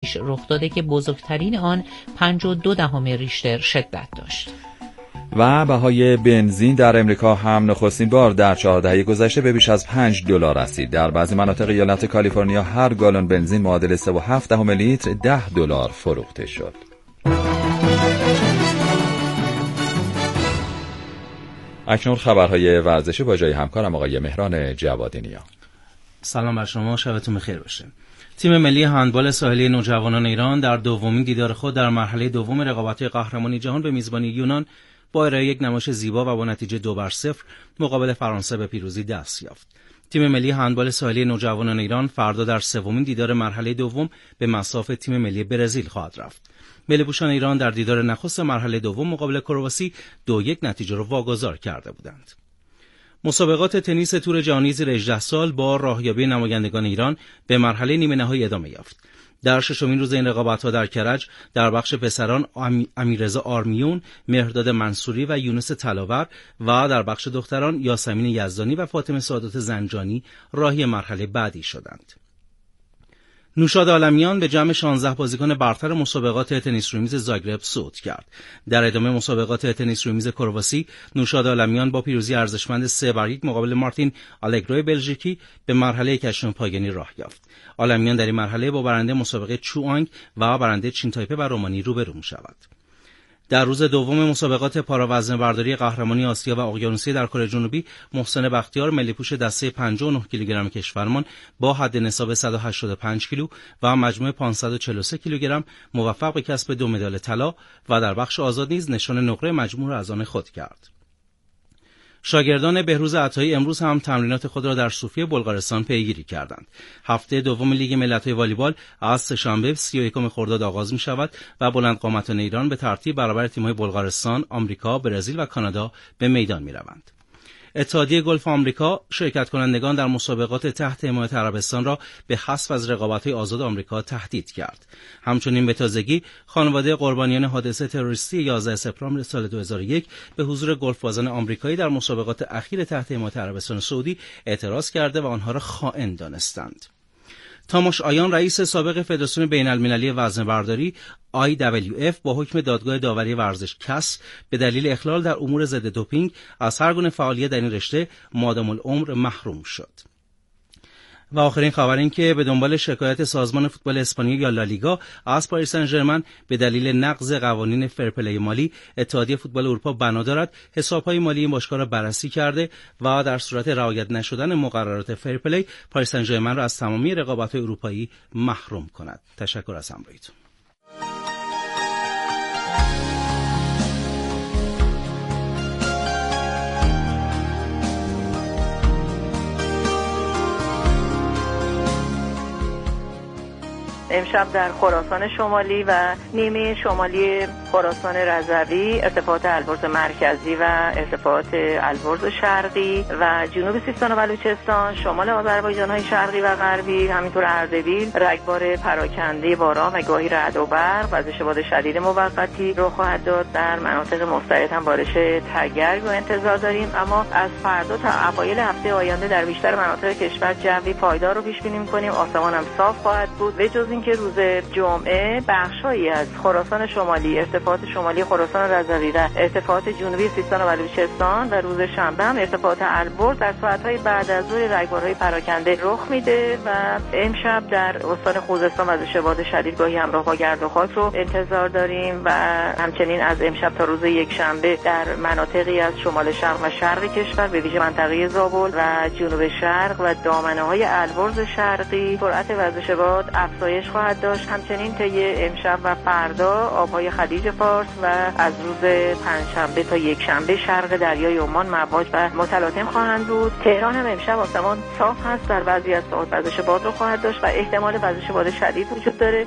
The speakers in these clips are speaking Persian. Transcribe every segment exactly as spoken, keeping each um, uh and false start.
پیش رخ داده که بزرگترین آن پنج و دو دهم ریشتر شدت داشت. و بهای بنزین در امریکا هم نخستین بار در چهار دهه گذشته به بیش از پنج دلار رسید. در بعضی مناطق ایالت کالیفرنیا هر گالن بنزین معادل سه و هفت دهم لیتر ده دلار فروخته شد. اکنون خبرهای ورزشی با جای همکارم آقای مهران جوادی نیا. سلام بر شما، شبتون بخیر باشه. تیم ملی هندبال ساحلی نوجوانان ایران در دومین دیدار خود در مرحله دوم رقابت‌های قهرمانی جهان به میزبانی یونان با ارائه یک نمایش زیبا و با نتیجه دو بر صفر مقابل فرانسه به پیروزی دست یافت. تیم ملی هندبال ساحلی نوجوانان ایران فردا در سومین دیدار مرحله دوم به مصاف تیم ملی برزیل خواهد رفت. ملی‌پوشان ایران در دیدار نخست مرحله دوم مقابل کرواسی دو یک نتیجه را واگذار کرده بودند. مسابقات تنیس تور جهانی زیر هجده سال با راهیابی نمایندگان ایران به مرحله نیمه نهایی ادامه یافت. در ششمین روز این رقابت‌ها در کرج در بخش پسران امیررضا آرمیون، مهرداد منصوری و یونس تلاور و در بخش دختران یاسمین یزدانی و فاطمه سعادت زنجانی راهی مرحله بعدی شدند. نوشاد عالمیان به جمع شانزده بازیکن برتر مسابقات تنیس روی میز زاگرب صعود کرد. در ادامه مسابقات تنیس روی میز کرواسی، نوشاد عالمیان با پیروزی ارزشمند سه بر یک مقابل مارتین آلگروی بلژیکی به مرحله کشتن پایانی راه یافت. عالمیان در این مرحله با برنده مسابقه چوانگ و برنده چین تایپه و رومانی روبرو می‌شود. در روز دوم مسابقات پاراوزن برداری قهرمانی آسیا و اقیانوسیه در کره جنوبی، محسن بختیار ملی‌پوش دسته پنجاه و نه کیلوگرم کشورمان با حد نصاب صد و هشتاد و پنج کیلو و مجموع پانصد و چهل و سه کیلوگرم موفق به کسب دو مدال طلا و در بخش آزاد نیز نشان نقره مجموع را از آن خود کرد. شاگردان بهروز عطایی امروز هم تمرینات خود را در صوفیه بلغارستان پیگیری کردند. هفته دوم لیگ ملت‌های والیبال از سه‌شنبه سی و یکم خرداد آغاز می شود و بلندقامتان ایران به ترتیب برابر تیم‌های بلغارستان، آمریکا، برزیل و کانادا به میدان می روند. اتحادیه گلف آمریکا شرکت کنندگان در مسابقات تحت حمایت عربستان را به حذف از رقابت‌های آزاد آمریکا تهدید کرد. همچنین به تازگی خانواده قربانیان حادثه تروریستی یازده سپتامبر سال دو هزار و یک به حضور گلف‌بازان آمریکایی در مسابقات اخیر تحت حمایت عربستان سعودی اعتراض کرده و آنها را خائن دانستند. تاماش آیان رئیس سابق فدراسیون بین‌المللی وزنه‌برداری آی دبلیو اف با حکم دادگاه داوری ورزش کس به دلیل اخلال در امور ضد دوپینگ از هر گونه فعالیت در این رشته مادام العمر محروم شد. و آخرین خبر این که به دنبال شکایت سازمان فوتبال اسپانیا یا لالیگا از پاریس سن ژرمن به دلیل نقض قوانین فرپلی مالی، اتحادیه فوتبال اروپا بنا دارد حساب‌های مالی این باشگاه را بررسی کرده و در صورت رعایت نشدن مقررات فرپلی پاریس سن ژرمن را از تمامی رقابت‌های اروپایی محروم کند. تشکر از همراهیتون. امشب در خراسان شمالی و نیمه شمالی خراسان رضوی، ارتفاعات البرز مرکزی و ارتفاعات البرز شرقی و جنوب سیستان و بلوچستان، شمال آذربایجان های شرقی و غربی، همینطور اردبیل رگبار پراکنده باران و گاهی رعد و برق، وزش باد شدید موقتی رو خواهد داد. در مناطق مستعد هم بارش تگرگ رو انتظار داریم، اما از فردا تا اوایل هفته آینده در بیشتر مناطق کشور جوی پایدار رو پیش بینی می‌کنیم. آسمان هم صاف خواهد بود. به جز اینکه روز جمعه بخشایی از خراسان شمالی، ارتفاعات شمالی خراسان رضوی و ارتفاعات جنوبی سیستان و بلوچستان و روز شنبه هم ارتفاعات البرز در ساعت‌های بعد از ظهر رگبارهای پراکنده رخ میده و امشب در استان خوزستان وزش باد شدید گاهی همراه با گرد و خاک رو انتظار داریم و همچنین از امشب تا روز یکشنبه در مناطقی از شمال شرق و شرق کشور به ویژه منطقه زابل و جنوب شرق و دامنه‌های البرز شرقی سرعت وزش باد افزایش خواهد داشت. همچنین طی امشب و فردا آبهای خلیج فارس و از روز پنجشنبه تا یکشنبه شرق دریای عمان مواج و متلاطم خواهند بود. تهران هم امشب آسمان صاف هست، در بعضی از ساعات وزش باد رو خواهد داشت و احتمال وزش باد شدید وجود داره.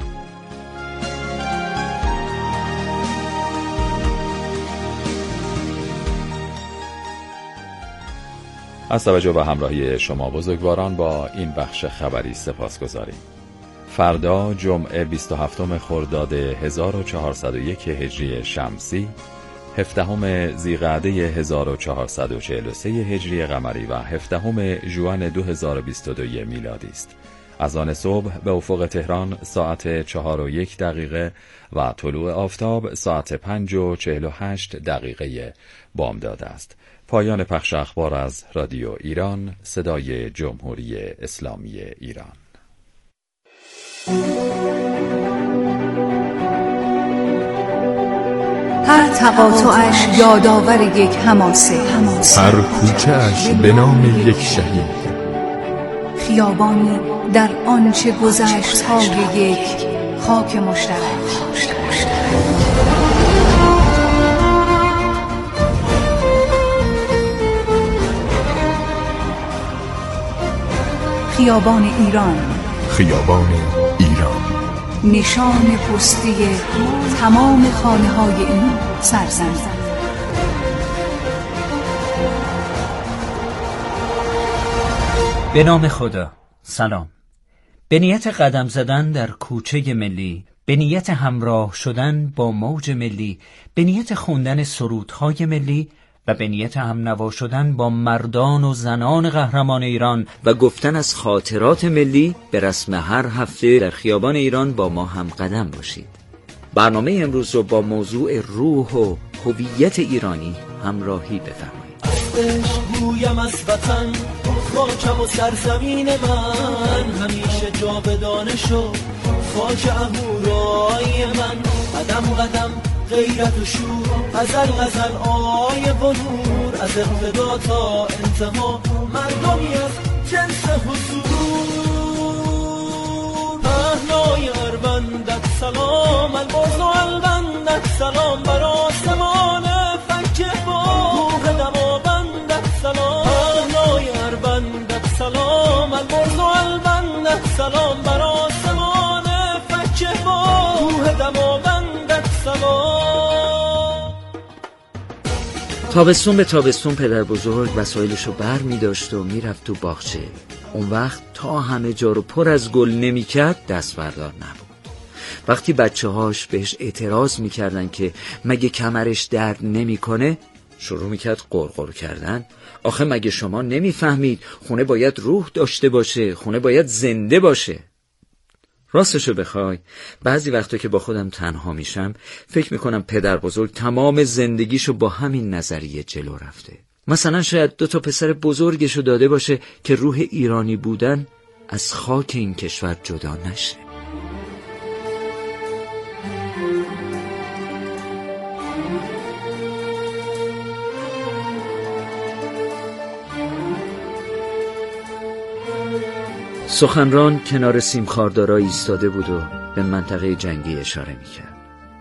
از توجه و همراهی شما بزرگواران با این بخش خبری سپاسگزاریم. فردا جمعه بیست و هفتم خرداد هزار و چهارصد و یک هجری شمسی، هفدهم ذیقعده هزار و چهارصد و چهل و سه هجری قمری و هفدهم ژوئن دو هزار و بیست و دو میلادی است. از آن صبح به افق تهران ساعت چهار و یک دقیقه و طلوع آفتاب ساعت پنج و چهل و هشت دقیقه بامداد است. پایان پخش اخبار از رادیو ایران، صدای جمهوری اسلامی ایران. هر تقاطعش یادآور یک حماسه، هر کوچه‌اش به نام یک شهید، خیابانی در آنچه گذشت های یک خاک مشترک. خیابان ایران، خیابان ایران، نشان پستی تمام خانه های این سرزمین. به نام خدا. سلام. به نیت قدم زدن در کوچه ملی، به نیت همراه شدن با موج ملی، به نیت خوندن سرودهای ملی و به نیت هم نوا شدن با مردان و زنان قهرمان ایران و گفتن از خاطرات ملی، به رسم هر هفته در خیابان ایران با ما هم قدم باشید. برنامه امروز رو با موضوع روح و هویت ایرانی همراهی بفرمایید. گویم از وطن، خاکم و سرزمین من، همیشه جاودانه شو خاک اهورای من. قدم قدم غیرت و شور، غزل غزل آی و نور، از ابتدا تا انتها مردمی از جنس حضور. پهنای اربندت سلام، البرز و البندت سلام، بر آسمان فکه با روح دماوندت سلام. پهنای اربندت سلام، البرز و البندت سلام، بر آسمان فکه با روح دماوندت سلام. تابستون به تابستون پدر بزرگ وسایلشو بر می داشت و می رفت تو باغچه. اون وقت تا همه جا رو پر از گل نمی کرد دست بردار نبود. وقتی بچه هاش بهش اعتراض می کردن که مگه کمرش درد نمی کنه، شروع می کرد قرقر کردن. آخه مگه شما نمی فهمید خونه باید روح داشته باشه، خونه باید زنده باشه. راستشو بخوای بعضی وقتا که با خودم تنها میشم فکر میکنم پدر بزرگ تمام زندگیشو با همین نظریه جلو رفته. مثلا شاید دو تا پسر بزرگشو داده باشه که روح ایرانی بودن از خاک این کشور جدا نشه. سخنران کنار سیمخاردارا ایستاده بود و به منطقه جنگی اشاره میکرد.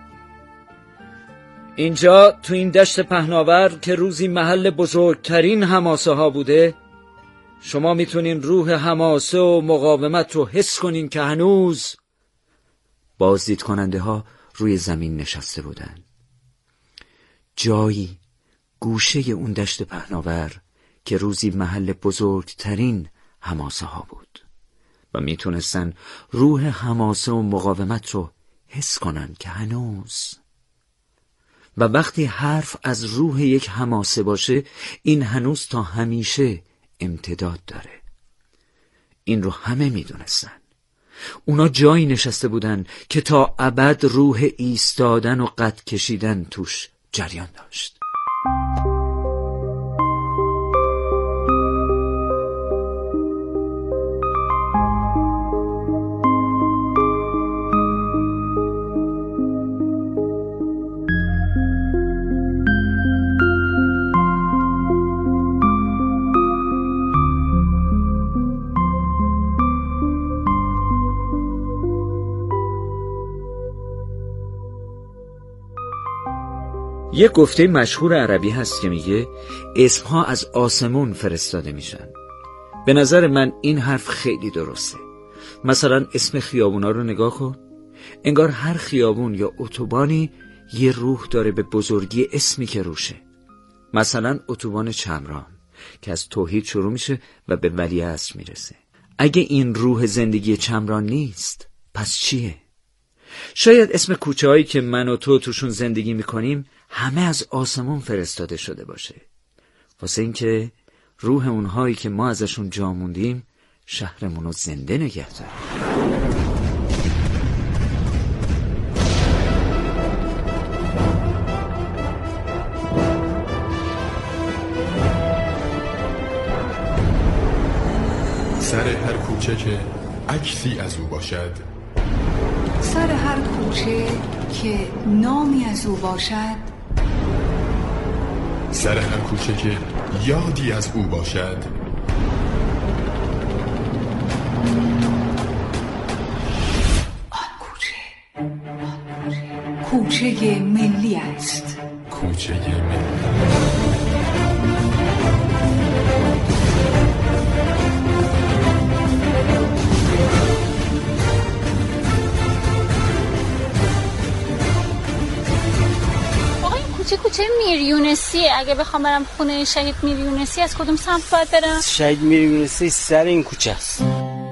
اینجا تو این دشت پهناور که روزی محل بزرگترین حماسه ها بوده، شما میتونین روح حماسه و مقاومت رو حس کنین که هنوز بازدید کننده ها روی زمین نشسته بودن. جایی گوشه اون دشت پهناور که روزی محل بزرگترین حماسه ها بود و میتونستن روح حماسه و مقاومت رو حس کنن که هنوز. و وقتی حرف از روح یک حماسه باشه، این هنوز تا همیشه امتداد داره. این رو همه میدونستن. اونا جایی نشسته بودن که تا ابد روح ایستادن و قد کشیدن توش جریان داشت. یه گفته مشهور عربی هست که میگه اسمها از آسمون فرستاده میشن. به نظر من این حرف خیلی درسته. مثلا اسم خیابونا رو نگاه کن. انگار هر خیابون یا اتوبانی یه روح داره به بزرگی اسمی که روشه. مثلا اتوبان چمران که از توحید شروع میشه و به ولیعصر میرسه. اگه این روح زندگی چمران نیست پس چیه؟ شاید اسم کوچه هایی که من و تو توشون زندگی میکنیم همه از آسمون فرستاده شده باشه، واسه این که روح اونهایی که ما ازشون جا موندیم شهرمون رو زنده نگه داره. سر هر کوچه که عکسی از او باشد، سر هر کوچه که نامی از او باشد، سر هر کوچه که یادی از او باشد، آن کوچه کوچه ملی است. کوچه ملی. کوچه کوچه میر یونسیه. اگه بخوام برم خونه شهید میر یونسی از کدوم سمت باید برم؟ شهید میر یونسی سر این کوچه است.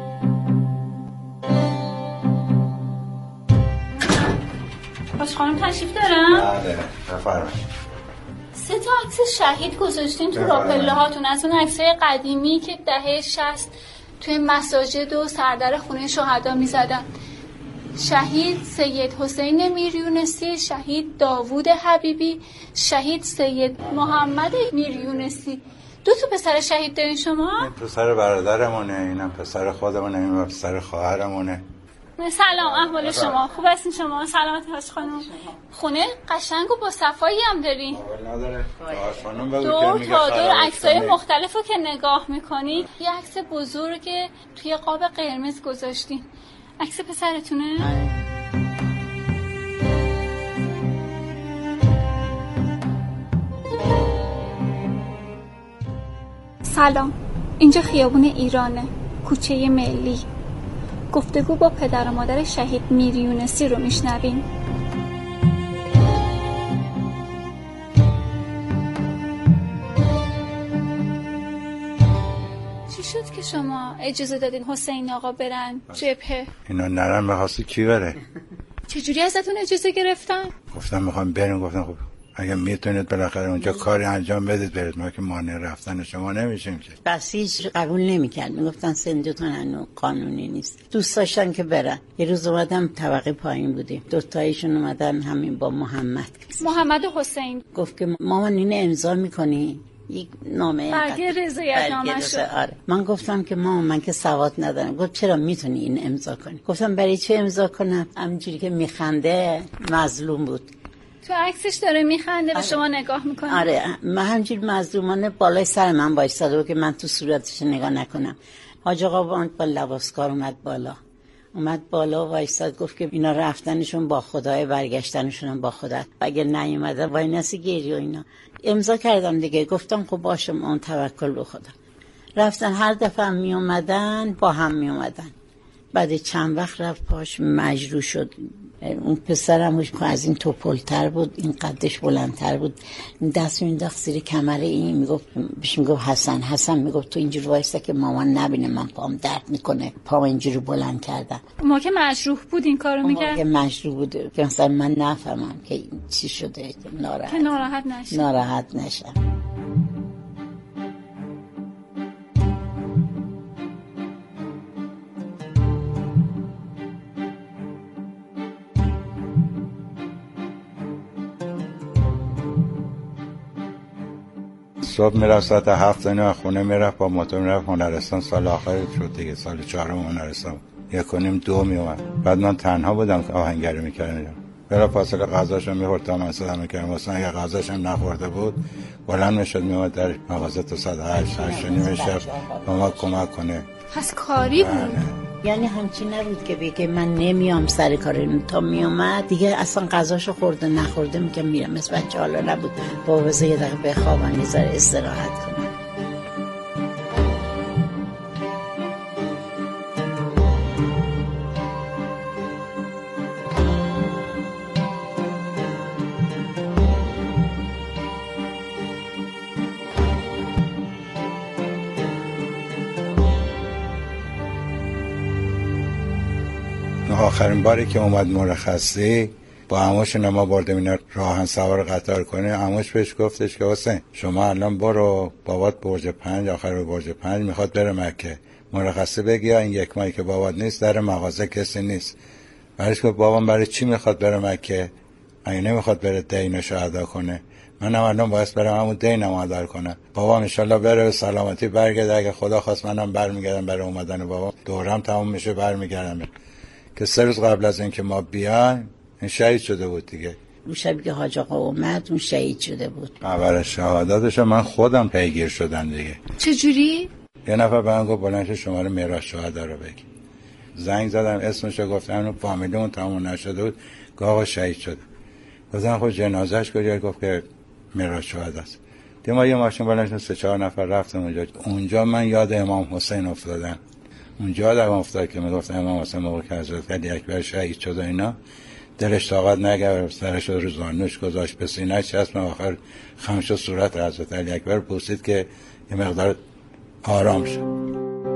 باش خانم تشریف دارم؟ بله بفرمایید. سه تا عکس شهید گذاشتین تو راپله هاتون، از اون عکسای قدیمی که دهه شصت توی مساجد و سردر خونه شهدا میزدن. شهید سید حسین میر یونسی، شهید داوود حبیبی، شهید سید محمد میر یونسی. دو تا پسر شهید دارین شما؟ این پسر برادرمونه، اینم پسر خودمونه، اینم پسر خواهرمونه. سلام، احوال شما خوب هستین شما؟ سلامت هاش خانم. خونه قشنگ و با صفایی هم دارین. اول نداره. خانم بگو دور تا دور عکسای مختلفو که نگاه میکنی، یه عکس بزرگ توی قاب قرمز گذاشتین. عکس پسرتونه؟ سلام، اینجا خیابون ایرانه، کوچه ملی. گفتگو با پدر و مادر شهید میر یونسی رو میشنویم. چی شد که شما اجازه دادین حسین آقا برن جبهه؟ اینا نرم بخواستی کی بره؟ چجوری ازتون اجازه گرفتن؟ گفتم میخوام بریم. گفتم خب اگه میتونید بالاخره اونجا کاری انجام بدید برید، ما که مانع رفتن شما نمیشیم که. بسیج قبول نمیکرد، میگفتن سندتون هنو قانونی نیست. دوست داشتن که برن. یه روز اومدم طبقه پایین بودیم، دوتایشون اومدن همین با محمد محمد و حسین. گفت که مامان اینو امضا میکنی؟ یک نامه برگه رضایت نامه شد. آره. من گفتم که مامان من که سواد ندارم. گفت چرا میتونی این امضا کنی؟ گفتم برای چه امضا کنم؟ همینجوری که میخنده مظلوم بود. تو عکسش داره میخنده به شما نگاه میکنه. آره من همینجوری مظلومانه بالای سر من وایساده بود که من تو صورتش نگاه نکنم. حاج آقا با لباسکار اومد بالا. اومد بالا وایساد گفت که اینا رفتنشون با خدای، برگشتنشون هم با خدا. اگه نیومده وای نسی گیری و اینا. امضا کردم دیگه. گفتم خب باشه اون توکل به خدا. رفتن هر دفعه هم می اومدن با هم می اومدن. بعد چند وقت رفت پاش مجروح شد. اون پسرم از این توپلتر بود، این قدش بلندتر بود، دست مینداخت زیر کمر این، میگفت بهش میگفت حسن حسن میگفت تو اینجوری وایسا که مامان نبینه من پام درد میکنه. پام اینجوری بلند کردم. ما که مجروح بود این کارو میکرد. ما که مجروح بود که مثلا من نفهمم که چی شده، ناراحت که ناراحت نشم ناراحت نشم صبح میرفت ساعت هفت اینو خونه میرفت با موتور میرفت هنرستان. سال آخر شد دیگه، سال چهارم هنرستان یک و نیم دو میومد. بعد من تنها بودم که آهنگری میکردم. برای فاصله غذاشو میخورد تا من صدا میکردم. مثلا اگه غذاشم نخورده بود بلند میشد میومد در مغازه تا ساعت هشت هشت و نیم شب با ما کمک کنه. پس کاری بود. یعنی همچی نبود که بگه من نمیام سر کار. تا میومد دیگه اصلا غذاشو خورده نخورده میگم میرم. مثل بچه حالا نبود با وزه یه دقیقه بخوابم یه ذره استراحت کنم. آخرین باری که اومد مرخصی با عموشون ما بردیم اینا راهن سوار قطار کنه. عموش بهش گفتش که حسین شما الان برو بابات برج پنج، آخر به برج پنج میخواد بره مکه، مرخصی بگی این یک ماهی که بابات نیست در مغازه کسی نیست. برایش که بابام برای چی میخواد بره مکه؟ مگه نمیخواد بره دینشو ادا کنه؟ من الان باید برم همون دینم ادا کنم. بابام انشالله بره به سلامتی برگرده، اگه خدا خواست منم برمیگردم برای اومدن بابام، دورم تموم میشه برمیگردم. که سه روز قبل از اینکه ما بیایم این شهید شده بود دیگه. اون شبی که حاج آقا اومد اون شهید شده بود. اول شهادتش من خودم پیگیر شدم دیگه. چجوری؟ یه نفر به من گفت بلند شماره میراث شهدا رو بگی. زنگ زدم اسمشو گفتم، اون فامیلمون تموم نشده بود، گفت آقا شهید شده. گفتم خب جنازه‌اش کجاست؟ گفت که میراث شهدا است. دیگه ما یه ماشین بلند شد سه چهار نفر رفتیم اونجا. اونجا من یاد امام حسین افتادم. اونجا در افتاد که میگفت امام حسین موقع که حضرت علی اکبر شهید شد اینا، دلش طاقت نگرفت، سرش رو زانوش گذاشت به سینه چسب، آخر خمش صورت حضرت علی اکبر پوسید که یه مقدار آرام شد.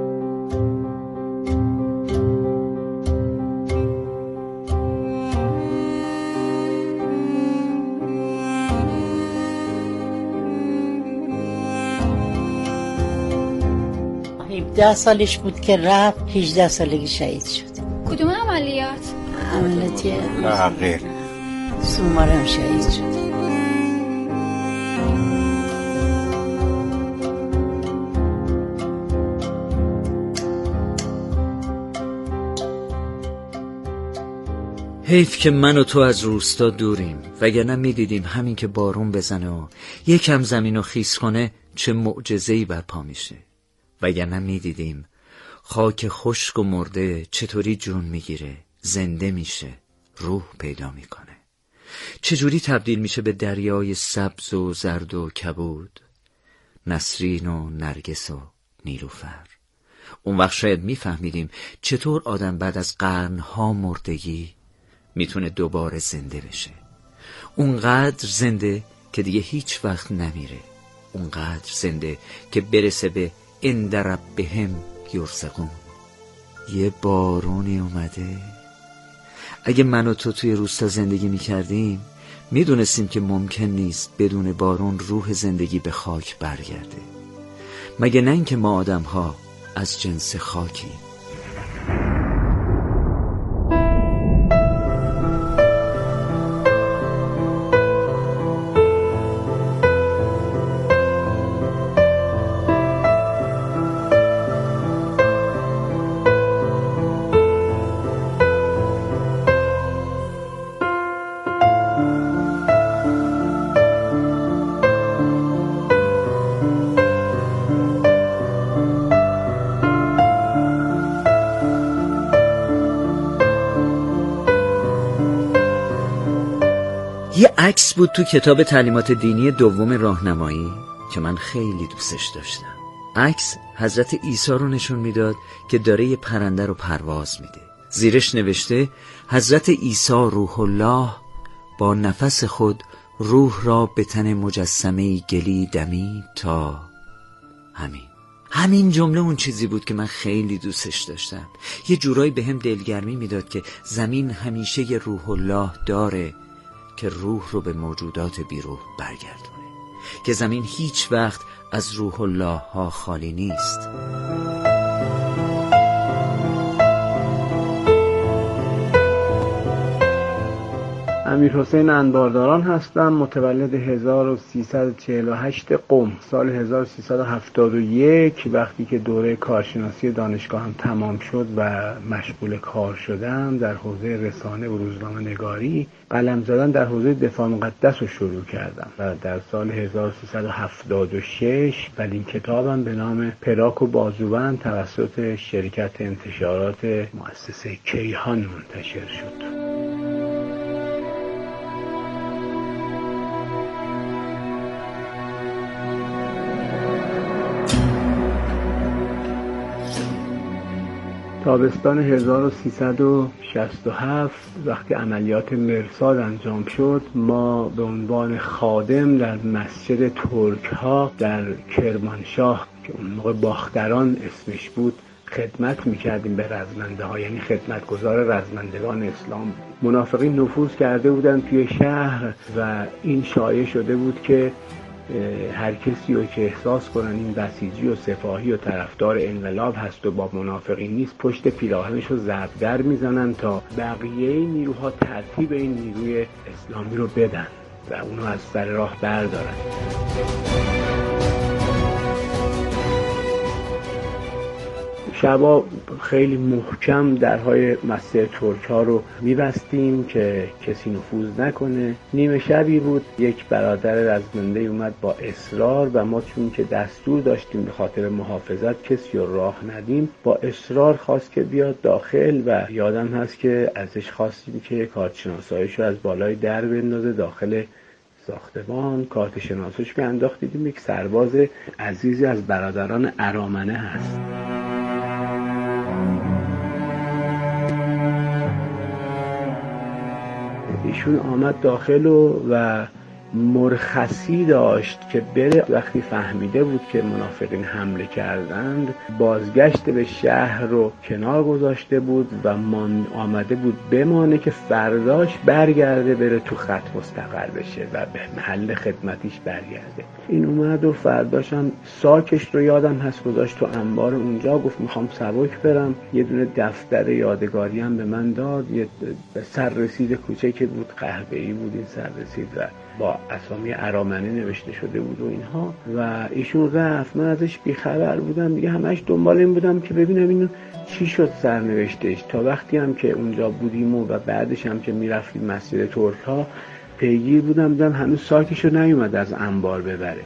هفده سالش بود که رفت، هجده سالگی شهید شد. کدوم عملیات؟ عملیاتی حقیق سومارم شهید شد. حیف که من و تو از روستا دوریم، وگرنه میدیدیم همین که بارون بزنه و یکم زمینو خیس کنه چه معجزه‌ای برپا میشه. وگرنه میدیدیم خاک خشک و مرده چطوری جون میگیره، زنده میشه، روح پیدا میکنه، چجوری تبدیل میشه به دریای سبز و زرد و کبود، نسرین و نرگس و نیلوفر. اون وقت شاید میفهمیدیم چطور آدم بعد از قرنها مردگی میتونه دوباره زنده بشه. اونقدر زنده که دیگه هیچ وقت نمیره، اونقدر زنده که برسه به اند ربهم یرزقون. یه بارونی اومده. اگه من و تو توی روستا زندگی میکردیم میدونستیم که ممکن نیست بدون بارون روح زندگی به خاک برگرده، مگه نه اینکه ما آدم ها از جنس خاکیم. یه عکس بود تو کتاب تعلیمات دینی دوم راهنمایی که من خیلی دوستش داشتم. عکس حضرت عیسی رو نشون میداد که داره یه پرنده رو پرواز میده. زیرش نوشته حضرت عیسی روح الله با نفس خود روح را به تن مجسمه گلی دمید تا همین. همین جمله اون چیزی بود که من خیلی دوستش داشتم. یه جورایی به هم دلگرمی میداد که زمین همیشه یه روح الله داره که روح رو به موجودات بیروح برگردونه، که زمین هیچ وقت از روح الله ها خالی نیست. امیرحسین انبارداران هستم، متولد هزار و سیصد و چهل و هشت قم، سال هزار و سیصد و هفتاد و یک وقتی که دوره کارشناسی دانشگاهم تمام شد و مشغول کار شدم در حوزه رسانه و روزنامه نگاری، قلم زدن در حوزه دفاع مقدس رو شروع کردم و در سال هزار و سیصد و هفتاد و شش اولین کتابم به نام پراک و بازوبند توسط شرکت انتشارات مؤسسه کیهان منتشر شد. تابستان هزار و سیصد و شصت و هفت وقتی عملیات مرصاد انجام شد، ما به عنوان خادم در مسجد ترک ها در کرمانشاه که اون موقع باختران اسمش بود خدمت میکردیم به رزمنده ها، یعنی خدمتگزار رزمندگان اسلام. منافقین نفوذ کرده بودن توی شهر و این شایع شده بود که هر کسی رو که احساس کنن این بسیجی و سپاهی و طرفدار انقلاب هست و با منافقین نیست، پشت پیراهنش رو ضرب در میزنن تا بقیه نیروها ترتیب این نیروی اسلامی رو بدن و اونو از سر راه بردارن. شبا خیلی محکم درهای مسجد ترک ها رو میبستیم که کسی نفوذ نکنه. نیمه شبی بود، یک برادر رزمنده اومد با اصرار و ما چون که دستور داشتیم به خاطر محافظت کسی رو راه ندیم، با اصرار خواست که بیاد داخل و یادم هست که ازش خواستیم که کارت شناساییش رو از بالای در بندازه داخل ساختمان. کارت شناساییش که انداخت دیدیم یک سرباز عزیزی از برادران ارامنه هست. ایشون آمد داخل و, و مرخصی داشت که بره. وقتی فهمیده بود که منافقین حمله کردند، بازگشت به شهر رو کنار گذاشته بود و من آمده بود بمانه که فرداش برگرده بره تو خط مستقر بشه و به محل خدمتیش برگرده. این اومد و فرداش هم ساکش رو یادم هست گذاشت تو انبار اونجا، گفت میخوام سبک برم. یه دونه دفتر یادگاری هم به من داد، یه سررسید کوچکی بود، قهوه‌ای بود این سررسید و با اسامی ارامنه نوشته شده بود و اینها. و ایشون رفت، من ازش بیخبر بودم دیگه، همش دنبال این بودم که ببینم اینو چی شد سرنوشتش. تا وقتی هم که اونجا بودیم و بعدش هم که میرفتیم مسجد ترک ها پیگیر بودم، دیدم هنوز ساکشو نیومد از انبار ببره.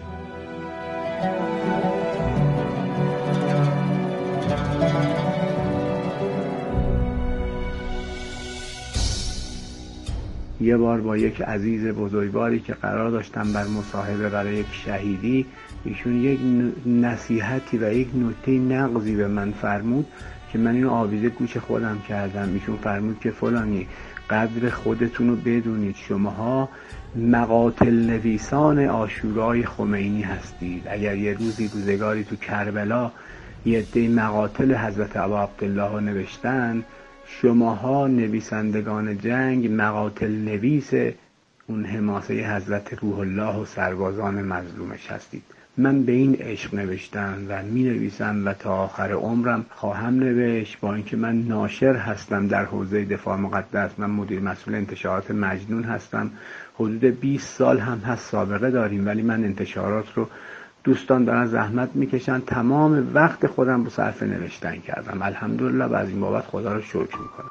یه بار با یک عزیز بزرگواری که قرار داشتم بر مصاحبه برای یک شهیدی، ایشون یک نصیحتی و یک نکته نغزی به من فرمود که من اینو آویزه گوش خودم کردم. ایشون فرمود که فلانی قدر خودتون رو بدونید، شماها مقاتل نویسان عاشورای خمینی هستید. اگر یه روزی روزگاری تو کربلا یه عده مقاتل حضرت ابا عبدالله رو نوشتن، شماها نویسندگان جنگ مقاتل نویس اون حماسه حضرت روح الله و سربازان مظلومش هستید. من به این عشق نوشتم و می نویسم و تا آخر عمرم خواهم نوشت. با اینکه من ناشر هستم در حوزه دفاع مقدس، من مدیر مسئول انتشارات مجنون هستم، حدود بیست سال هم هست سابقه داریم، ولی من انتشارات رو دوستان دارن زحمت میکشن، تمام وقت خودم رو صرف نوشتن کردم. الحمدلله و از این بابت خدا رو شکر میکنم.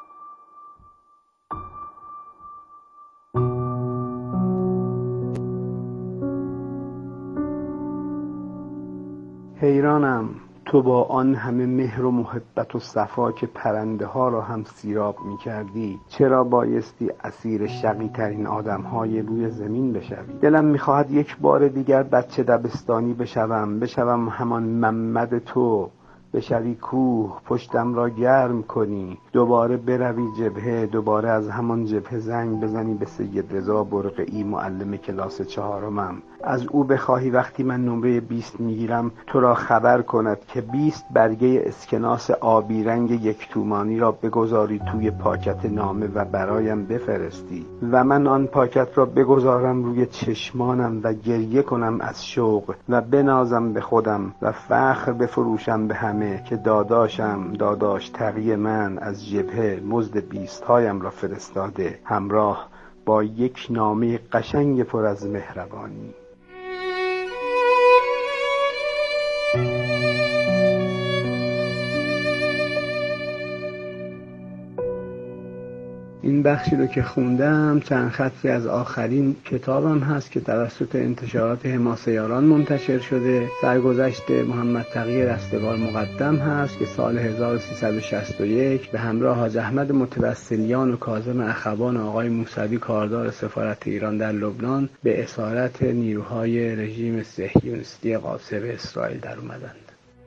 حیرانم تو با آن همه مهر و محبت و صفا که پرنده ها را هم سیراب می کردی، چرا بایستی اسیر شقی ترین آدم های روی زمین بشوی؟ دلم می خواهد یک بار دیگر بچه دبستانی بشوم، بشوم همان محمد تو، بشوی کوه پشتم را گرم کنی، دوباره بروی جبهه، دوباره از همان جبهه زنگ بزنی به سید رضا برقعی معلم کلاس چهارمم، از او بخواهی وقتی من نمره بیست میگیرم تو را خبر کند که بیست برگه اسکناس آبی رنگ یک تومانی را بگذاری توی پاکت نامه و برایم بفرستی و من آن پاکت را بگذارم روی چشمانم و گریه کنم از شوق و بنازم به خودم و فخر بفروشم به همه که داداشم، داداش تقی من از جبهه مزد بیست هایم را فرستاده همراه با یک نامه قشنگ پر از مهربانی. این بخشی رو که خوندم چند خطی از آخرین کتابم هست که توسط انتشارات حماسه‌یاران منتشر شده. سرگذشت محمد تقی رستگار مقدم هست که سال هزار و سیصد و شصت و یک به همراه حاج احمد متوسلیان و کاظم اخوان و آقای موسوی کاردار سفارت ایران در لبنان به اسارت نیروهای رژیم صهیونیستی غاصب اسرائیل در اومدند.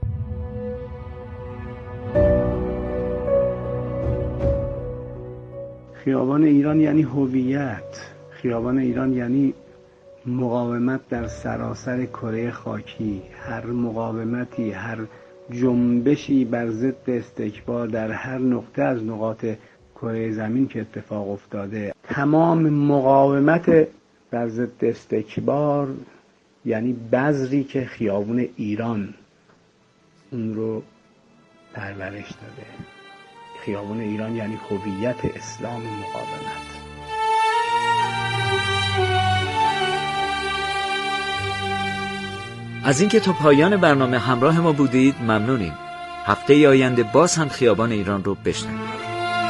خیابان ایران یعنی هویت، خیابان ایران یعنی مقاومت در سراسر کره خاکی. هر مقاومتی، هر جنبشی بر ضد استکبار در هر نقطه از نقاط کره زمین که اتفاق افتاده، تمام مقاومت بر ضد استکبار یعنی بذری که خیابون ایران اون رو پرورش داده. خیابون ایران یعنی هویت اسلام و مقاومت. از اینکه تا پایان برنامه همراه ما بودید ممنونیم. هفته آینده باز هم خیابان ایران رو بشنوید.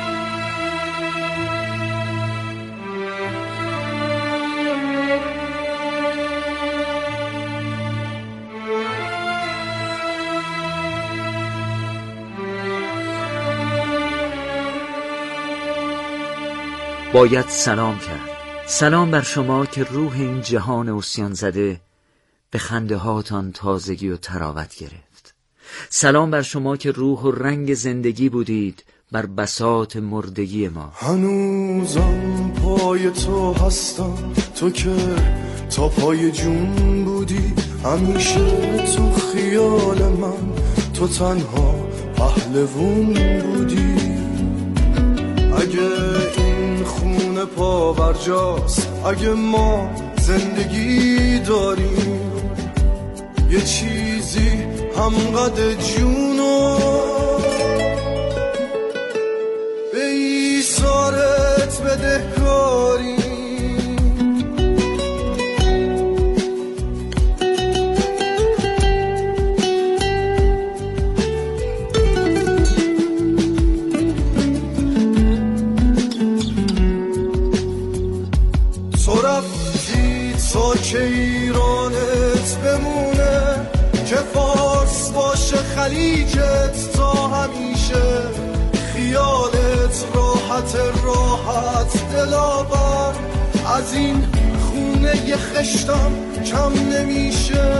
باید سلام کرد. سلام بر شما که روح این جهان عصیان زده به خنده هاتان تازگی و تراوت گرفت. سلام بر شما که روح و رنگ زندگی بودید بر بساط مردگی ما. هنوزم پای تو هستم، تو که تا پای جون بودی، همیشه تو خیال من تو تنها پهلوون بودی. اگه این خونه پا برجاست، اگه ما زندگی داریم، یه چیزی همقدر جونو به ایثارت بدهکاریم. تو رفتی تا که ایرانت بمونه، که فارس باشه خلیجت تا همیشه، خیالت راحت راحت دلاور، از این خونه ی خشتم کم نمیشه.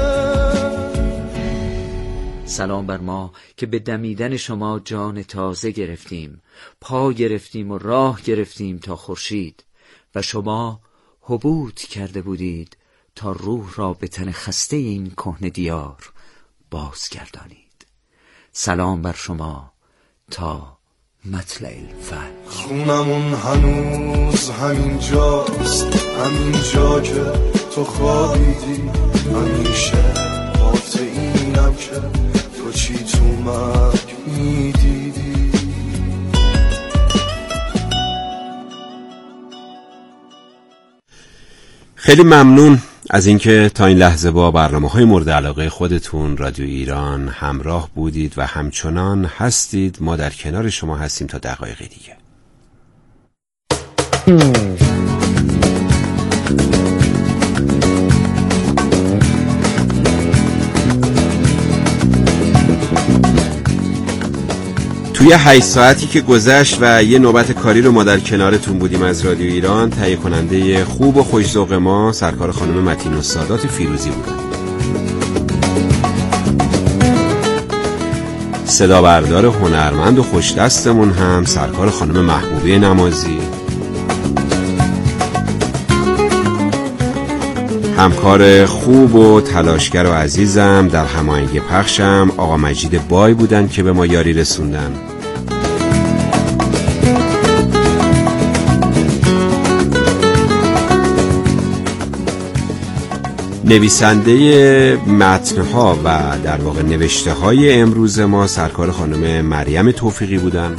سلام بر ما که به دمیدن شما جان تازه گرفتیم، پا گرفتیم و راه گرفتیم تا خورشید، و شما حبوط کرده بودید تا روح را به تن خسته این کهنه دیار بازگردانید. سلام بر شما تا مطلع الفجر. خونمون هنوز همین جاست، همین جا که تو خوابیدی، همیشه بافت اینم که تو چی تو مرگ میدیدی. خیلی ممنون از اینکه تا این لحظه با برنامه‌های مورد علاقه خودتون رادیو ایران همراه بودید و همچنان هستید. ما در کنار شما هستیم تا دقایق دیگه. توی هشت ساعتی که گذشت و یه نوبت کاری رو ما در کنارتون بودیم از رادیو ایران، تهیه کننده خوب و خوش‌ذوق ما سرکار خانم متین السادات فیروزی بودن. صدا بردار هنرمند و خوشدستمون هم سرکار خانم محبوبه نمازی. همکار خوب و تلاشگر و عزیزم در هماهنگی پخشم آقا مجید بای بودن که به ما یاری رسوندن. نویسنده متنها و در واقع نوشته های امروز ما سرکار خانم مریم توفیقی بودن.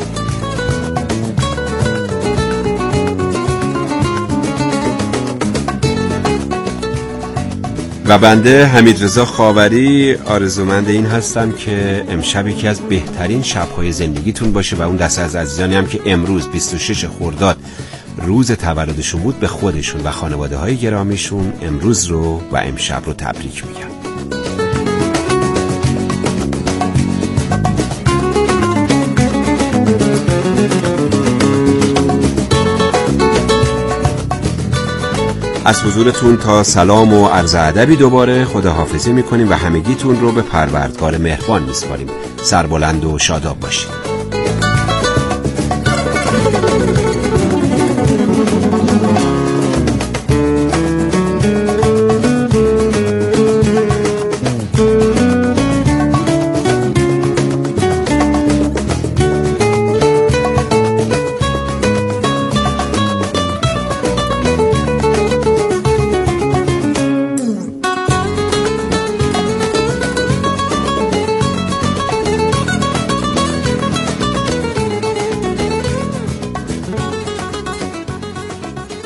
و بنده حمیدرضا خاوری آرزومند این هستم که امشب یکی از بهترین شب‌های زندگیتون باشه و اون دسته از عزیزانی هم که امروز بیست و شش خرداد روز تولدشون بود به خودشون و خانواده‌های گرامیشون امروز رو و امشب رو تبریک میگم. از حضورتون تا سلام و عرض ادبی دوباره خداحافظی میکنیم و همگیتون رو به پروردگار مهربان میسپاریم. سربلند و شاداب باشید.